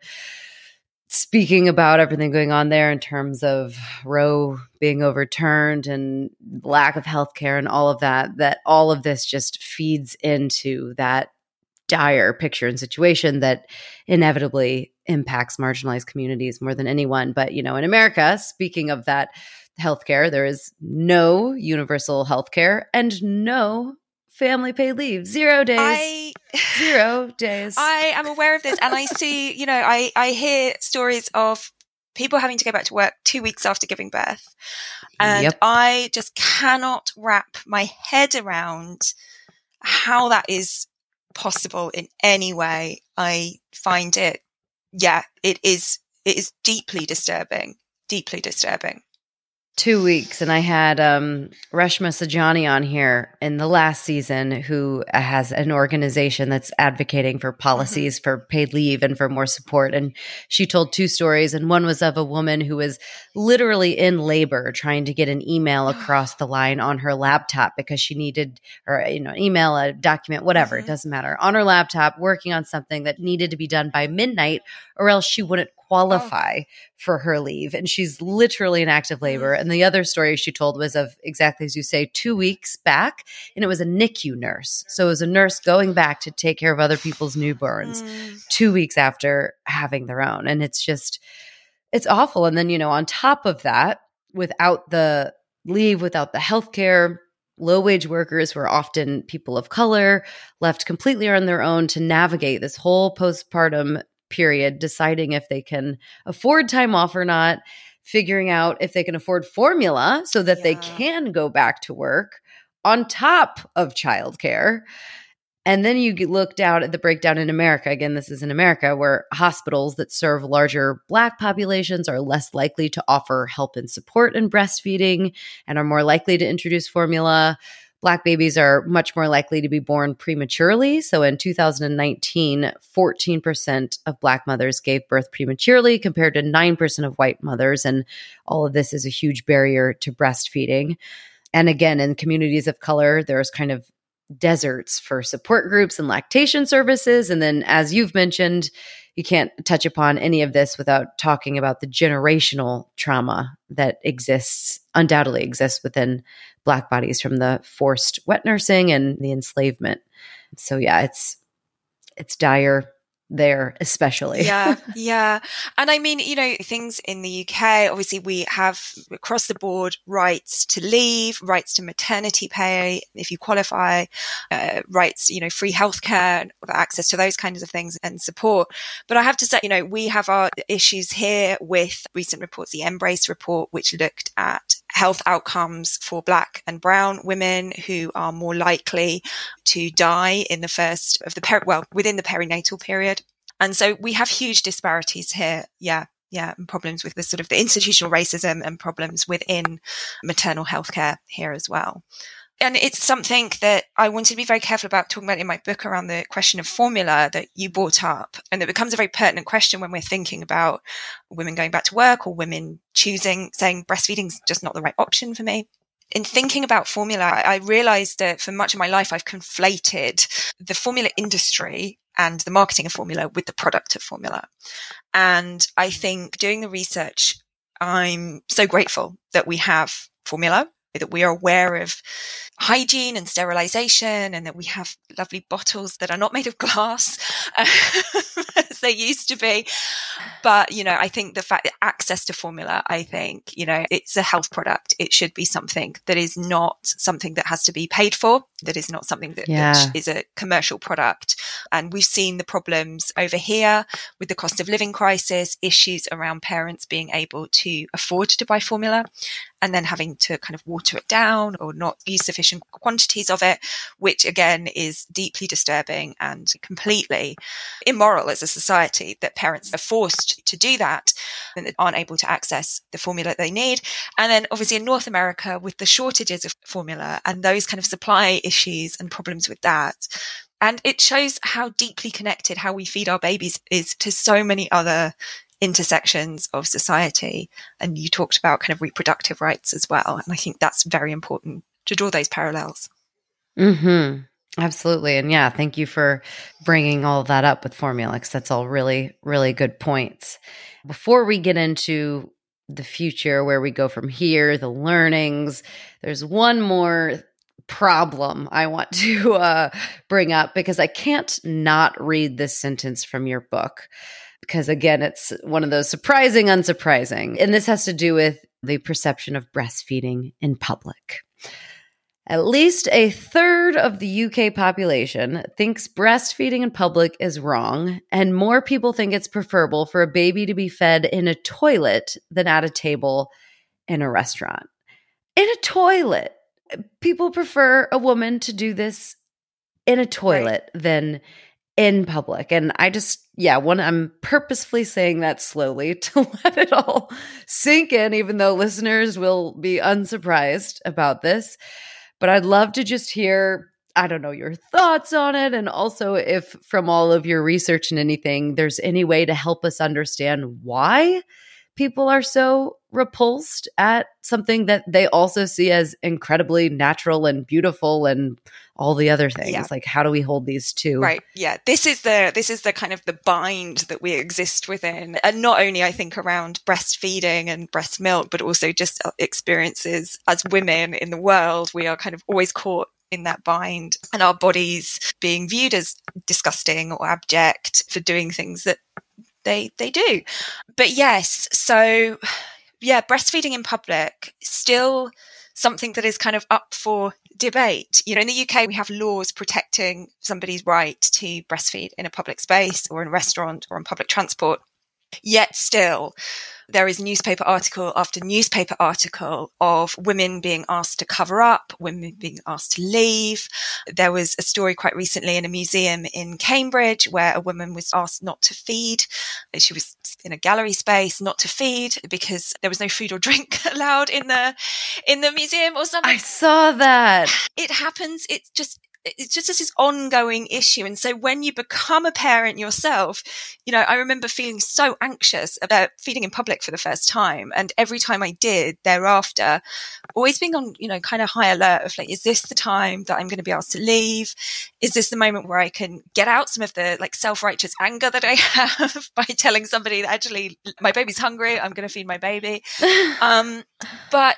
speaking about everything going on there in terms of Roe being overturned and lack of healthcare and all of that, that all of this just feeds into that dire picture and situation that inevitably impacts marginalized communities more than anyone. But, you know, in America, speaking of that healthcare, there is no universal healthcare and no family paid leave. Zero days. I, Zero days. I am aware of this, and I see, you know, I, I hear stories of people having to go back to work two weeks after giving birth. And Yep. I just cannot wrap my head around how that is possible in any way. I find it, yeah, it is, it is deeply disturbing, deeply disturbing. Two weeks. And I had um, Reshma Sajani on here in the last season, who has an organization that's advocating for policies mm-hmm. for paid leave and for more support. And she told two stories. And one was of a woman who was literally in labor trying to get an email across the line on her laptop because she needed, or, you know, email, a document, whatever, mm-hmm. it doesn't matter, on her laptop, working on something that needed to be done by midnight, or else she wouldn't qualify oh. for her leave. And she's literally in active labor. And the other story she told was of, exactly as you say, two weeks back. And it was a N I C U nurse. So it was a nurse going back to take care of other people's newborns mm. two weeks after having their own. And it's just, it's awful. And then, you know, on top of that, without the leave, without the healthcare, low-wage workers who are often people of color, left completely on their own to navigate this whole postpartum period, deciding if they can afford time off or not, figuring out if they can afford formula so that yeah. they can go back to work on top of childcare. And then you look down at the breakdown in America. Again, this is in America, where hospitals that serve larger Black populations are less likely to offer help and support in breastfeeding and are more likely to introduce formula. Black babies are much more likely to be born prematurely. So in two thousand nineteen, fourteen percent of Black mothers gave birth prematurely compared to nine percent of white mothers. And all of this is a huge barrier to breastfeeding. And again, in communities of color, there's kind of deserts for support groups and lactation services. And then, as you've mentioned, you can't touch upon any of this without talking about the generational trauma that exists, undoubtedly exists within Black bodies from the forced wet nursing and the enslavement. So yeah, it's it's dire there, especially. Yeah, yeah. And I mean, you know, things in the U K, obviously we have across the board rights to leave, rights to maternity pay if you qualify, uh, rights, you know, free healthcare, access to those kinds of things and support. But I have to say, you know, we have our issues here with recent reports, the Embrace report, which looked at health outcomes for Black and brown women who are more likely to die in the first of the, per- well, within the perinatal period. And so we have huge disparities here. Yeah. Yeah. And problems with the sort of the institutional racism and problems within maternal healthcare here as well. And it's something that I wanted to be very careful about talking about in my book around the question of formula that you brought up. And it becomes a very pertinent question when we're thinking about women going back to work or women choosing, saying breastfeeding is just not the right option for me. in thinking about formula, I realized that for much of my life, I've conflated the formula industry and the marketing of formula with the product of formula. And I think doing the research, I'm so grateful that we have formula, that we are aware of hygiene and sterilization, and that we have lovely bottles that are not made of glass as they used to be. But, you know, I think the fact that access to formula, I think, you know, it's a health product. It should be something that is not something that has to be paid for, that is not something that, yeah. that is a commercial product. And we've seen the problems over here with the cost of living crisis, issues around parents being able to afford to buy formula and then having to kind of water it down or not use sufficient quantities of it, which again is deeply disturbing and completely immoral as a society that parents are forced to do that and aren't able to access the formula they need. And then obviously in North America with the shortages of formula and those kind of supply issues and problems with that. And it shows how deeply connected how we feed our babies is to so many other intersections of society. And you talked about kind of reproductive rights as well. And I think that's very important to draw those parallels. Mm-hmm. Absolutely. And yeah, thank you for bringing all of that up with formula, because that's all really, really good points. Before we get into the future, where we go from here, the learnings, there's one more problem I want to uh, bring up, because I can't not read this sentence from your book. Because again, it's one of those surprising, unsurprising. And this has to do with the perception of breastfeeding in public. At least a third of the U K population thinks breastfeeding in public is wrong, and more people think it's preferable for a baby to be fed in a toilet than at a table in a restaurant. In a toilet. People prefer a woman to do this in a toilet right. than in public. And I just, yeah, one, I'm purposefully saying that slowly to let it all sink in, even though listeners will be unsurprised about this. But I'd love to just hear, I don't know, your thoughts on it. And also if from all of your research and anything, there's any way to help us understand why people are so repulsed at something that they also see as incredibly natural and beautiful and all the other things. Yeah. Like, how do we hold these two? Right. Yeah. This is the, this is the kind of the bind that we exist within. And not only, I think, around breastfeeding and breast milk, but also just experiences as women in the world. We are kind of always caught in that bind, and our bodies being viewed as disgusting or abject for doing things that they, they do. But yes, so yeah, breastfeeding in public, still something that is kind of up for debate. You know, in the U K, we have laws protecting somebody's right to breastfeed in a public space or in a restaurant or on public transport. Yet still, there is newspaper article after newspaper article of women being asked to cover up, women being asked to leave. There was a story quite recently in a museum in Cambridge where a woman was asked not to feed. She was in a gallery space, not to feed because there was no food or drink allowed in the in the museum or something. I saw that. It happens. It's just It's just this ongoing issue. And so when you become a parent yourself, you know, I remember feeling so anxious about feeding in public for the first time. And every time I did thereafter, always being on, you know, kind of high alert of like, is this the time that I'm going to be asked to leave? Is this the moment where I can get out some of the like self-righteous anger that I have by telling somebody that actually my baby's hungry, I'm going to feed my baby. um, but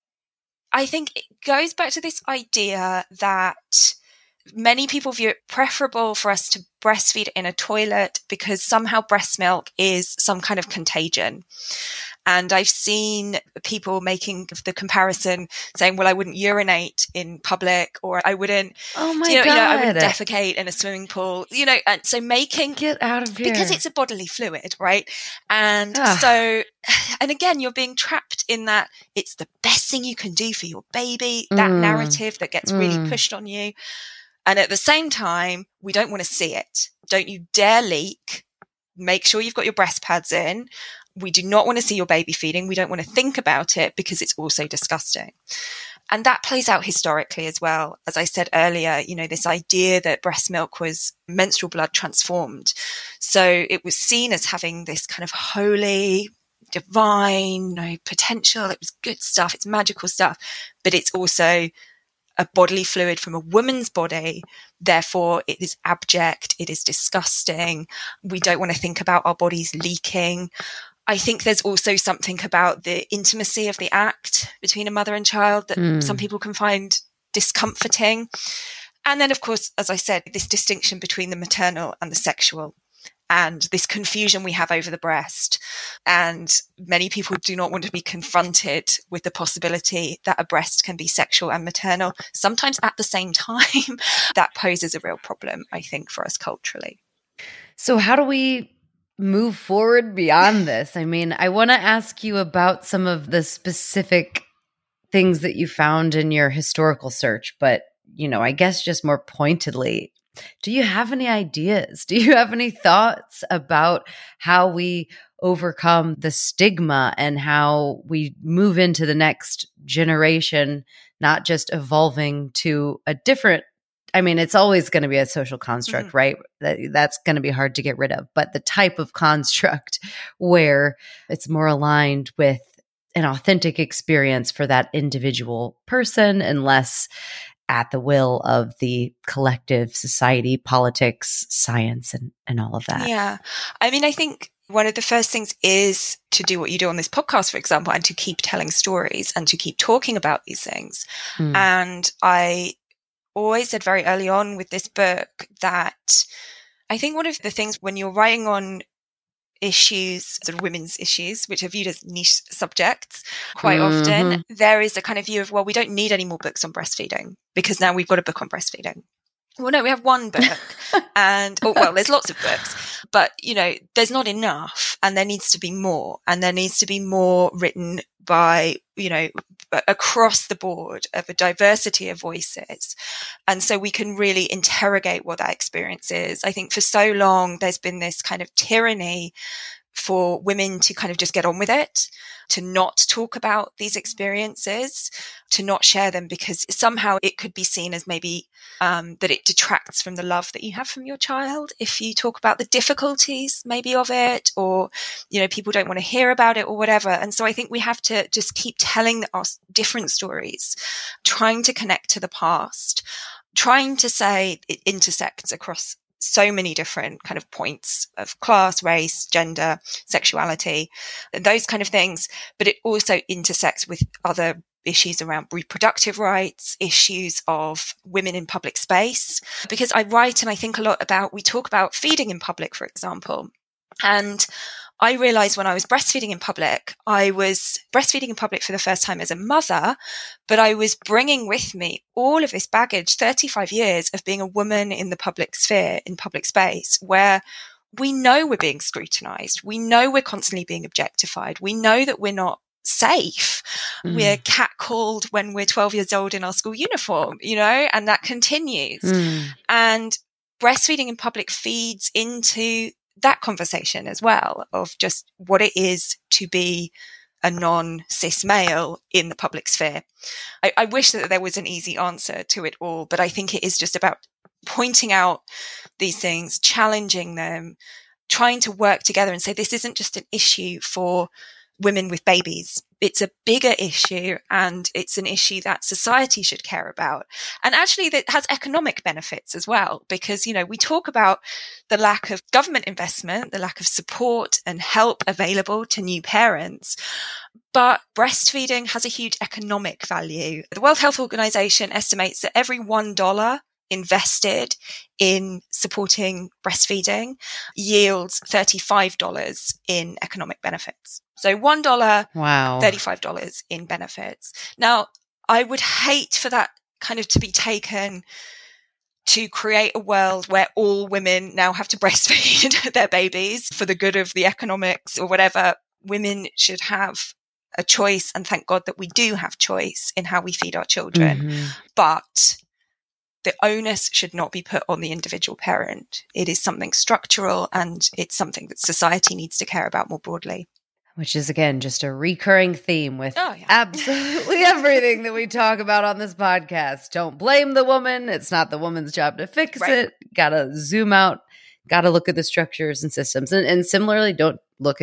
I think it goes back to this idea that many people view it preferable for us to breastfeed in a toilet because somehow breast milk is some kind of contagion. And I've seen people making the comparison saying, well, I wouldn't urinate in public, or I wouldn't, oh my you know, God. You know, I wouldn't defecate in a swimming pool, you know, and so making, get out of here. Because it's a bodily fluid, right? And Ugh. so, and again, you're being trapped in that it's the best thing you can do for your baby, that Mm. narrative that gets Mm. really pushed on you. And at the same time, we don't want to see it. Don't you dare leak. Make sure you've got your breast pads in. We do not want to see your baby feeding. We don't want to think about it because it's also disgusting. And that plays out historically as well. As I said earlier, you know, this idea that breast milk was menstrual blood transformed. So it was seen as having this kind of holy, divine, no potential. It was good stuff. It's magical stuff, but it's also a bodily fluid from a woman's body. Therefore, it is abject. It is disgusting. We don't want to think about our bodies leaking. I think there's also something about the intimacy of the act between a mother and child that mm. some people can find discomforting. And then, of course, as I said, this distinction between the maternal and the sexual, and this confusion we have over the breast. And many people do not want to be confronted with the possibility that a breast can be sexual and maternal, sometimes at the same time. That poses a real problem, I think, for us culturally. So how do we move forward beyond this? I mean, I want to ask you about some of the specific things that you found in your historical search, but, you know, I guess just more pointedly, do you have any ideas? Do you have any thoughts about how we overcome the stigma and how we move into the next generation, not just evolving to a different, I mean, it's always going to be a social construct, mm-hmm. right? That, that's going to be hard to get rid of, but the type of construct where it's more aligned with an authentic experience for that individual person and less at the will of the collective society, politics, science, and, and all of that. Yeah. I mean, I think one of the first things is to do what you do on this podcast, for example, and to keep telling stories and to keep talking about these things. Mm. And I always said very early on with this book that I think one of the things when you're writing on issues, sort of women's issues, which are viewed as niche subjects quite mm-hmm. often, there is a kind of view of, well, we don't need any more books on breastfeeding because now we've got a book on breastfeeding. Well, no, we have one book and, oh, well, there's lots of books, but, you know, there's not enough and there needs to be more, and there needs to be more written by, you know, across the board of a diversity of voices. And so we can really interrogate what that experience is. I think for so long, there's been this kind of tyranny for women to kind of just get on with it, to not talk about these experiences, to not share them, because somehow it could be seen as maybe um, that it detracts from the love that you have from your child if you talk about the difficulties maybe of it, or, you know, people don't want to hear about it or whatever. And so I think we have to just keep telling us different stories, trying to connect to the past, trying to say it intersects across so many different kind of points of class, race, gender, sexuality, those kind of things. But it also intersects with other issues around reproductive rights, issues of women in public space. Because I write and I think a lot about, we talk about feeding in public, for example. And I realized when I was breastfeeding in public, I was breastfeeding in public for the first time as a mother, but I was bringing with me all of this baggage, thirty-five years of being a woman in the public sphere, in public space, where we know we're being scrutinized. We know we're constantly being objectified. We know that we're not safe. Mm. We're catcalled when we're twelve years old in our school uniform, you know, and that continues. Mm. And breastfeeding in public feeds into that conversation as well, of just what it is to be a non-cis male in the public sphere. I, I wish that there was an easy answer to it all, but I think it is just about pointing out these things, challenging them, trying to work together and say, this isn't just an issue for women with babies. It's a bigger issue, and it's an issue that society should care about. And actually that has economic benefits as well, because, you know, we talk about the lack of government investment, the lack of support and help available to new parents, but breastfeeding has a huge economic value. The World Health Organization estimates that every one dollar invested in supporting breastfeeding yields thirty-five dollars in economic benefits. So one dollar, wow, thirty-five dollars in benefits. Now, I would hate for that kind of to be taken to create a world where all women now have to breastfeed their babies for the good of the economics or whatever. Women should have a choice, and thank God that we do have choice in how we feed our children. Mm-hmm. But the onus should not be put on the individual parent. It is something structural, and it's something that society needs to care about more broadly. Which is, again, just a recurring theme with oh, yeah. absolutely everything that we talk about on this podcast. Don't blame the woman. It's not the woman's job to fix right. it. Got to zoom out. Got to look at the structures and systems. And, and similarly, don't look at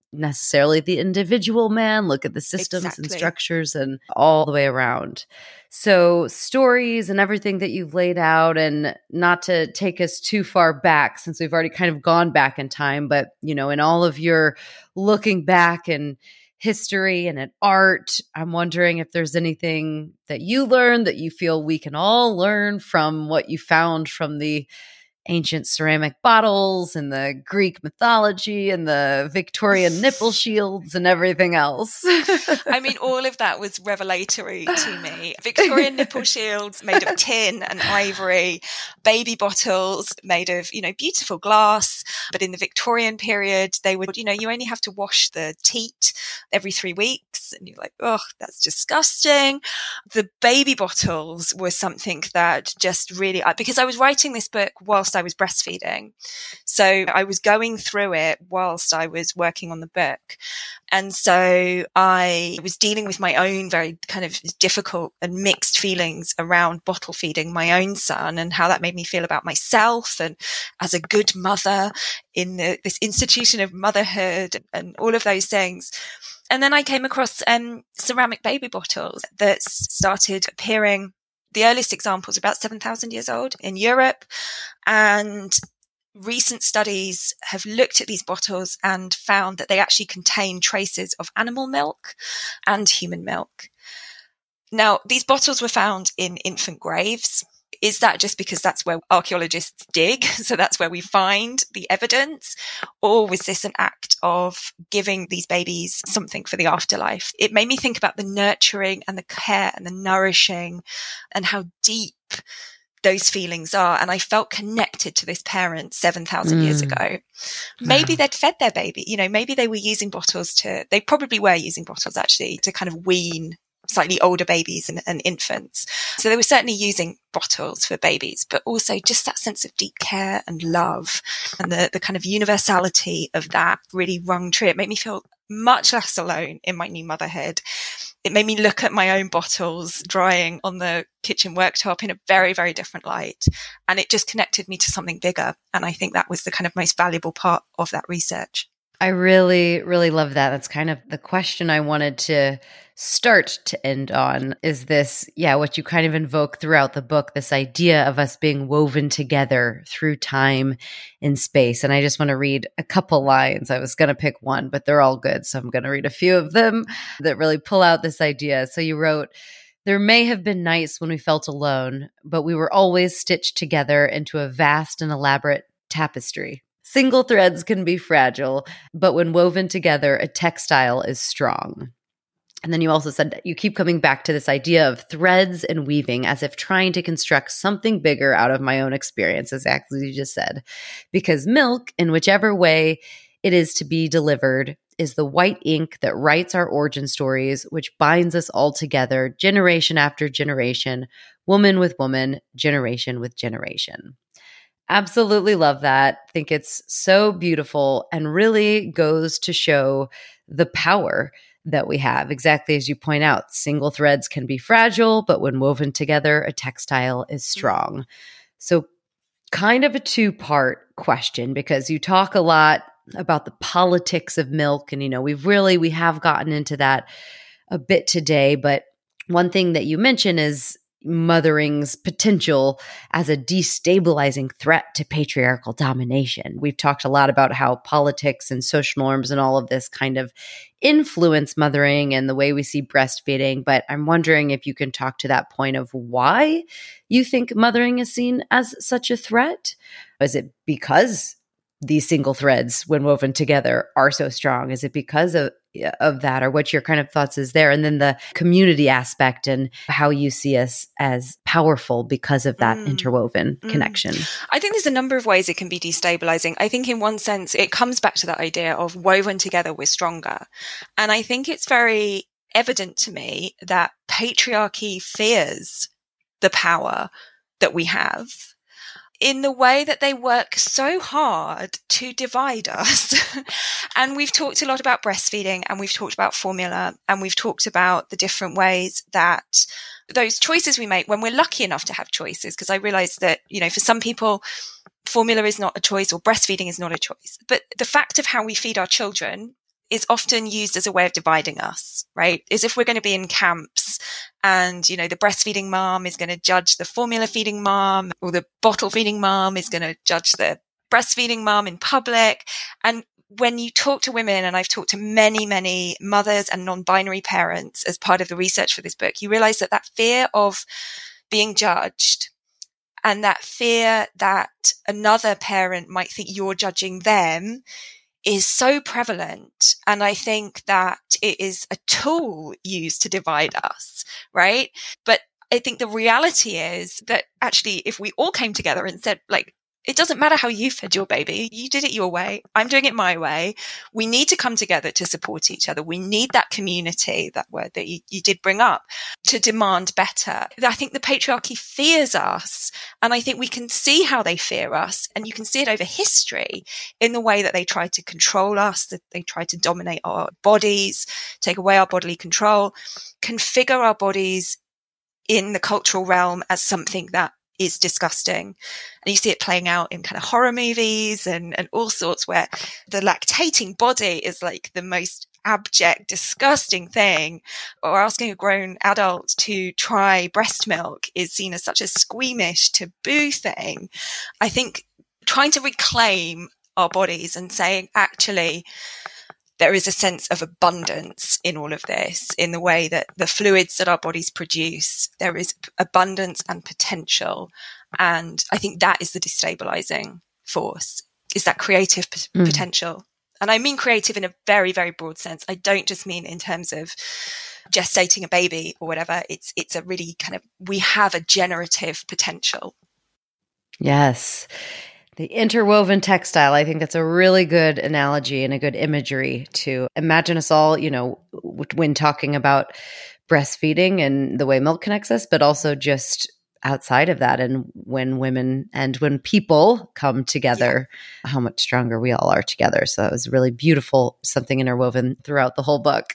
necessarily the individual man, look at the systems Exactly. and structures and all the way around. So stories and everything that you've laid out, and not to take us too far back since we've already kind of gone back in time, but you know, in all of your looking back and history and at art, I'm wondering if there's anything that you learned that you feel we can all learn from what you found from the ancient ceramic bottles and the Greek mythology and the Victorian nipple shields and everything else. I mean, all of that was revelatory to me. Victorian nipple shields made of tin and ivory, baby bottles made of, you know, beautiful glass. But in the Victorian period, they would, you know, you only have to wash the teat every three weeks. And you're like, oh, that's disgusting. The baby bottles were something that just really, because I was writing this book whilst I was breastfeeding. So I was going through it whilst I was working on the book. And so I was dealing with my own very kind of difficult and mixed feelings around bottle feeding my own son and how that made me feel about myself and as a good mother in the, this institution of motherhood and all of those things. And then I came across um, ceramic baby bottles that started appearing. The earliest examples are about seven thousand years old in Europe. And recent studies have looked at these bottles and found that they actually contain traces of animal milk and human milk. Now, these bottles were found in infant graves. Is that just because that's where archaeologists dig? So that's where we find the evidence? Or was this an act of giving these babies something for the afterlife? It made me think about the nurturing and the care and the nourishing and how deep those feelings are. And I felt connected to this parent seven thousand mm. years ago. Maybe wow. they'd fed their baby, you know, maybe they were using bottles to, they probably were using bottles actually to kind of wean slightly older babies and, and infants. So they were certainly using bottles for babies, but also just that sense of deep care and love and the, the kind of universality of that really rung true. It made me feel much less alone in my new motherhood. It made me look at my own bottles drying on the kitchen worktop in a very, very different light. And it just connected me to something bigger. And I think that was the kind of most valuable part of that research. I really, really love that. That's kind of the question I wanted to start to end on is this, yeah, what you kind of invoke throughout the book, this idea of us being woven together through time and space. And I just want to read a couple lines. I was going to pick one, but they're all good. So I'm going to read a few of them that really pull out this idea. So you wrote, "There may have been nights when we felt alone, but we were always stitched together into a vast and elaborate tapestry. Single threads can be fragile, but when woven together, a textile is strong." And then you also said that you keep coming back to this idea of threads and weaving as if trying to construct something bigger out of my own experience, exactly as you just said. Because milk, in whichever way it is to be delivered, is the white ink that writes our origin stories, which binds us all together, generation after generation, woman with woman, generation with generation. Absolutely love that. Think it's so beautiful and really goes to show the power that we have. Exactly as you point out, single threads can be fragile, but when woven together, a textile is strong. So kind of a two-part question, because you talk a lot about the politics of milk. And, you know, we've really, we have gotten into that a bit today. But one thing that you mention is mothering's potential as a destabilizing threat to patriarchal domination. We've talked a lot about how politics and social norms and all of this kind of influence mothering and the way we see breastfeeding. But I'm wondering if you can talk to that point of why you think mothering is seen as such a threat. Is it because these single threads, when woven together, are so strong? Is it because of of that, or what your kind of thoughts is there? And then the community aspect and how you see us as powerful because of that mm. interwoven mm. connection. I think there's a number of ways it can be destabilizing. I think in one sense, it comes back to that idea of woven together, we're stronger. And I think it's very evident to me that patriarchy fears the power that we have, in the way that they work so hard to divide us. And we've talked a lot about breastfeeding, and we've talked about formula, and we've talked about the different ways that those choices we make when we're lucky enough to have choices. Because I realize that, you know, for some people, formula is not a choice or breastfeeding is not a choice. But the fact of how we feed our children is often used as a way of dividing us, right? As if we're going to be in camps and, you know, the breastfeeding mom is going to judge the formula feeding mom, or the bottle feeding mom is going to judge the breastfeeding mom in public. And when you talk to women, and I've talked to many, many mothers and non-binary parents as part of the research for this book, you realize that that fear of being judged and that fear that another parent might think you're judging them is so prevalent. And I think that it is a tool used to divide us, right? But I think the reality is that actually, if we all came together and said, like, it doesn't matter how you fed your baby. You did it your way. I'm doing it my way. We need to come together to support each other. We need that community, that word that you, you did bring up, to demand better. I think the patriarchy fears us. And I think we can see how they fear us. And you can see it over history in the way that they try to control us, that they try to dominate our bodies, take away our bodily control, configure our bodies in the cultural realm as something that is disgusting. And you see it playing out in kind of horror movies and, and all sorts, where the lactating body is like the most abject, disgusting thing, or asking a grown adult to try breast milk is seen as such a squeamish, taboo thing. I think trying to reclaim our bodies and saying, actually, there is a sense of abundance in all of this, in the way that the fluids that our bodies produce, there is abundance and potential. And I think that is the destabilizing force, is that creative p- mm. potential. And I mean creative in a very, very broad sense. I don't just mean in terms of gestating a baby or whatever. It's, it's a really kind of, we have a generative potential. Yes. The interwoven textile, I think that's a really good analogy and a good imagery to imagine us all, you know, when talking about breastfeeding and the way milk connects us, but also just outside of that, and when women and when people come together, yeah. how much stronger we all are together. So that was really beautiful, something interwoven throughout the whole book.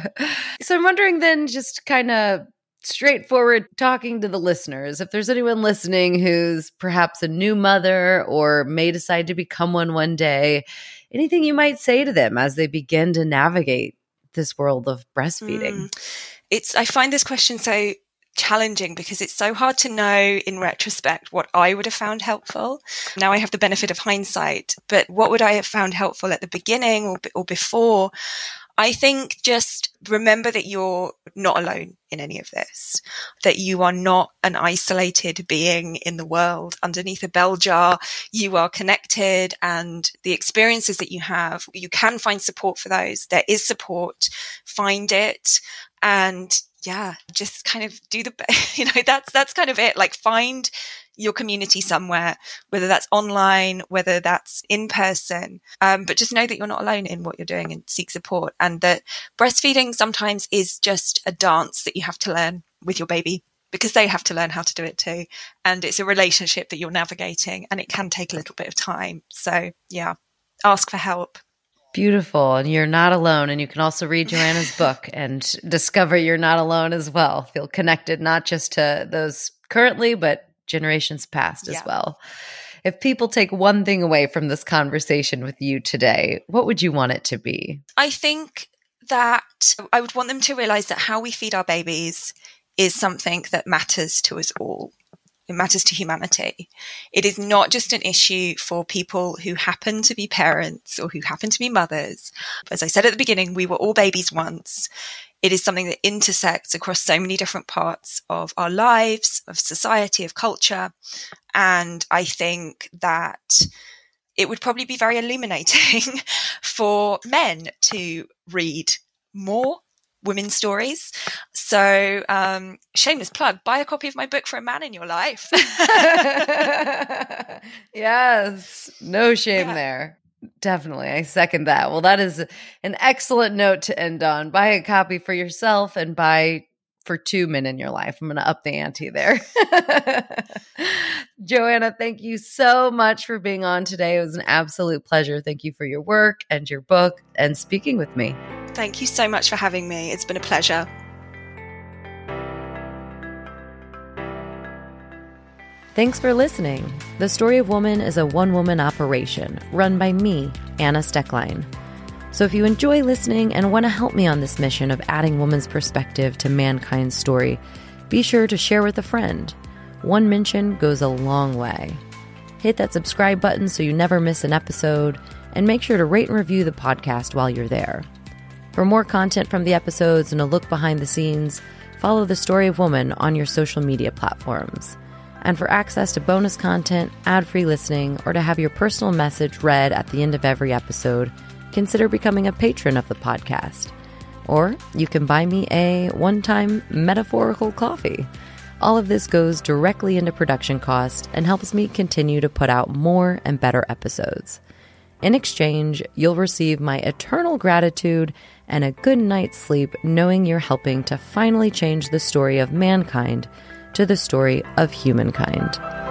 So I'm wondering then, just kind of straightforward, talking to the listeners, if there's anyone listening who's perhaps a new mother or may decide to become one one day, anything you might say to them as they begin to navigate this world of breastfeeding? Mm. It's, I find this question so challenging because it's so hard to know in retrospect what I would have found helpful. Now I have the benefit of hindsight, but what would I have found helpful at the beginning or, or before? I think just remember that you're not alone in any of this, that you are not an isolated being in the world underneath a bell jar. You are connected, and the experiences that you have, you can find support for those. There is support. Find it. And yeah, just kind of do the, you know, that's, that's kind of it. Like, find your community somewhere, whether that's online, whether that's in person. Um, but just know that you're not alone in what you're doing, and seek support. And that breastfeeding sometimes is just a dance that you have to learn with your baby, because they have to learn how to do it too. And it's a relationship that you're navigating, and it can take a little bit of time. So yeah, ask for help. Beautiful. And you're not alone. And you can also read Joanna's book and discover you're not alone as well. Feel connected, not just to those currently, but generations past yeah. as well. If people take one thing away from this conversation with you today, what would you want it to be? I think that I would want them to realize that how we feed our babies is something that matters to us all. It matters to humanity. It is not just an issue for people who happen to be parents or who happen to be mothers. As I said at the beginning, we were all babies once. It is something that intersects across so many different parts of our lives, of society, of culture. And I think that it would probably be very illuminating for men to read more women's stories. So, um, shameless plug, buy a copy of my book for a man in your life. Yes, no shame yeah. there. Definitely. I second that. Well, that is an excellent note to end on. Buy a copy for yourself and buy for two men in your life. I'm going to up the ante there. Joanna, thank you so much for being on today. It was an absolute pleasure. Thank you for your work and your book and speaking with me. Thank you so much for having me. It's been a pleasure. Thanks for listening. The Story of Woman is a one-woman operation run by me, Anna Stecklein. So if you enjoy listening and want to help me on this mission of adding woman's perspective to mankind's story, be sure to share with a friend. One mention goes a long way. Hit that subscribe button so you never miss an episode, and make sure to rate and review the podcast while you're there. For more content from the episodes and a look behind the scenes, follow The Story of Woman on your social media platforms. And for access to bonus content, ad-free listening, or to have your personal message read at the end of every episode, consider becoming a patron of the podcast. Or you can buy me a one-time metaphorical coffee. All of this goes directly into production cost and helps me continue to put out more and better episodes. In exchange, you'll receive my eternal gratitude and a good night's sleep knowing you're helping to finally change the story of mankind to the story of humankind.